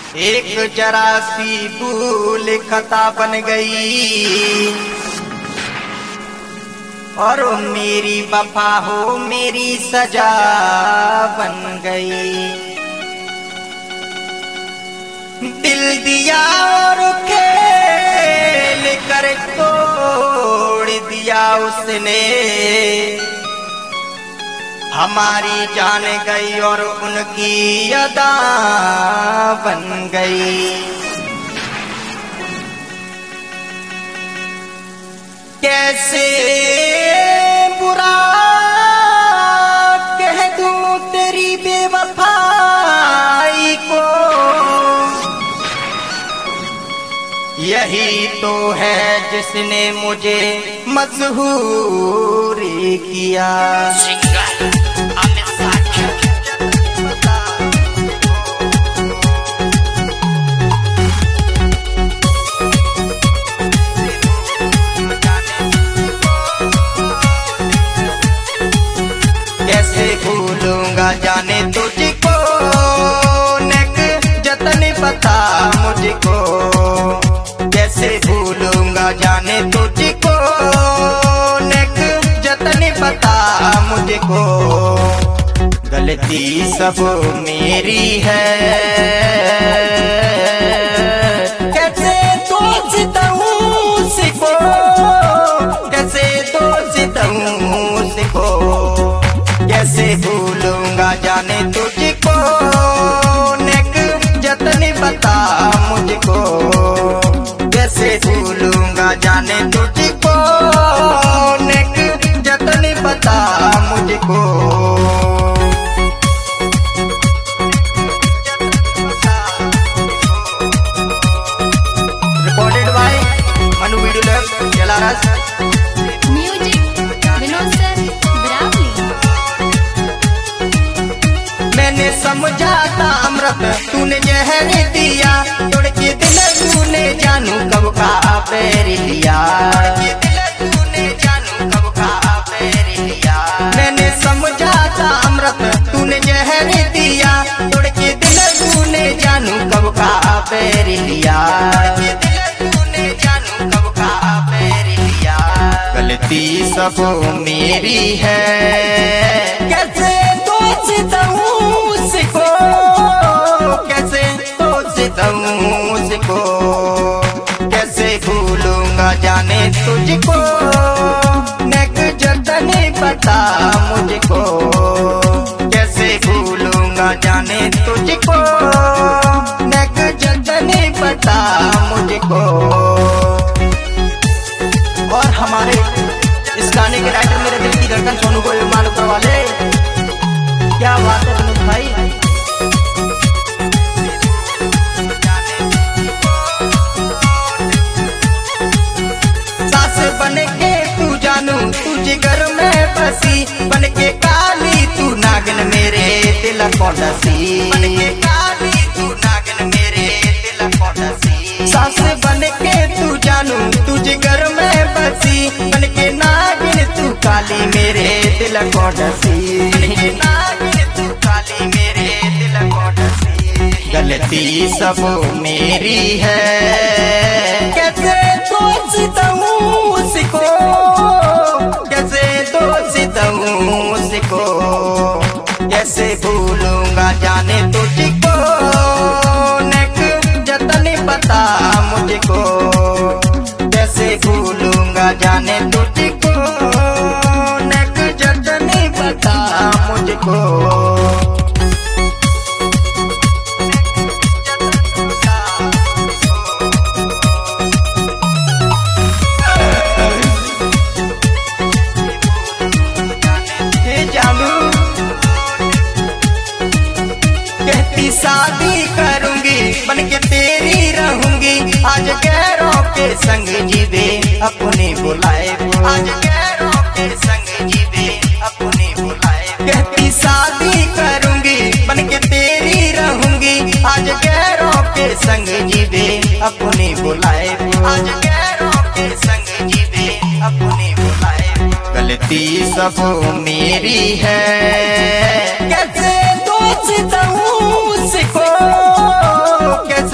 एक जरा सी भूल खता बन गई और मेरी वफा हो मेरी सजा बन गई। दिल दिया और खेल कर तोड़ दिया उसने, हमारी जान गई और उनकी अदा बन गई। कैसे बुरा कह दूं तेरी बेवफाई को, यही तो है जिसने मुझे मजबूर किया। कैसे भूलूंगा जाने तुझको, नेक जतन पता मुझको। कैसे भूलूंगा जाने तुझको, नेक जतन पता मुझको। गलती सब मेरी है, कैसे दोस्त हूँ उसको, कैसे दोस्त हूँ उसको। कैसे भूलूंगा जाने तुझको, नेक जतन बता मुझको। कैसे भूलूंगा जाने तुझको, नेक जतन बता मुझको। Recorded by Manu video lab जलारस। म्यूजिक विनोद सर ब्रावली। मैंने समझा था अमृत तूने जहर दिया, तोड़ के दिल तूने जानू कब का पैर लिया। तूने जानू कब का पैर लिया। मैंने समझा था अमृत तूने जहर दिया, तोड़ के दिल तूने जानू कब का पैर लिया। तूने जानू कब का पैर लिया। गलती सब मेरी है, कैसे दोस्त हूँ उसको, कैसे दोस्त हूँ उसको। कैसे भूलूंगा जाने तुझको, नेक जतन पता मुझको। कैसे भूलूंगा जाने तुझको, नेक जतन पता मुझको। और हमारे इस गाने के राइटर मेरे दिल की धड़कन सोनू को मालूम करवा ले। क्या बात है विनोद भाई। सास बन के तू जानू तुझे घर में बसी, बन के काली तू नागिन मेरे दिल को डसी। बन के काली तू नागिन मेरे दिल को डसी। सास बन के तू जानू तुझे घर में बसी, बन के नागिन तू काली मेरे दिल को डसी। बन के नागिन तू काली मेरे दिल को डसी। गलती सब मेरी है, कैसे दोस्त हूँ उसको, कैसे दोस्त हूँ उसको। कैसे भूलूंगा जाने तुझको, नेक जतन पता मुझको। कैसे भूलूंगा जाने तुझको, नेक जतन पता मुझको। कहती शादी करूंगी बन के तेरी रहूंगी, आज गैरों के संग जीवे अपने बुलाए। आज गैरों के संग जीवे अपने बुलाए। कहती शादी करूंगी बन के तेरी रहूंगी, आज गैरों के संग जीवे अपने बुलाए। आज गैरों के संग जीवे अपने बुलाए। गलती सब मेरी है, कैसे दोस्त हूँ उसको, कैसे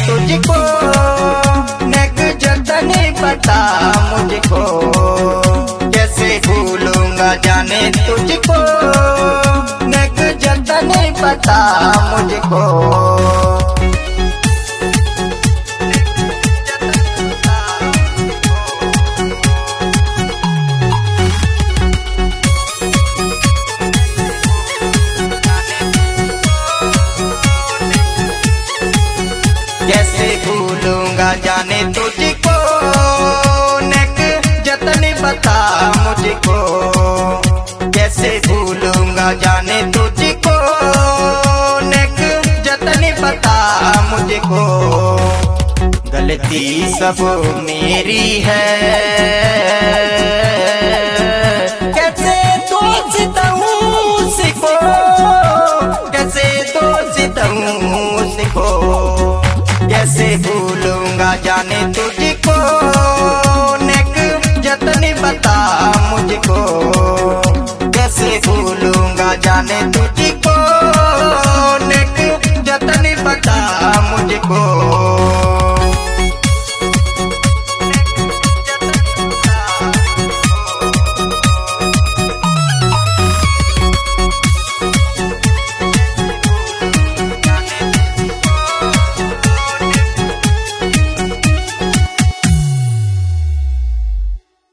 तुझको, नेक जतने बता मुझको, कैसे भूलूंगा जाने तुझको, नेक जतने बता मुझको। कैसे भूलूंगा जाने तुझको, नेक जतन बता मुझको, कैसे भूलूंगा जाने तुझको, नेक जतन बता मुझको। गलती सब मेरी है, कैसे दोस्त दूं सिखो, कैसे दोस्त दूं सिखो, कैसे भूलूंगा जाने तुझको, नेक जतन बता मुझको, कैसे भूलूंगा जाने तुझको, नेक जतन बता मुझको।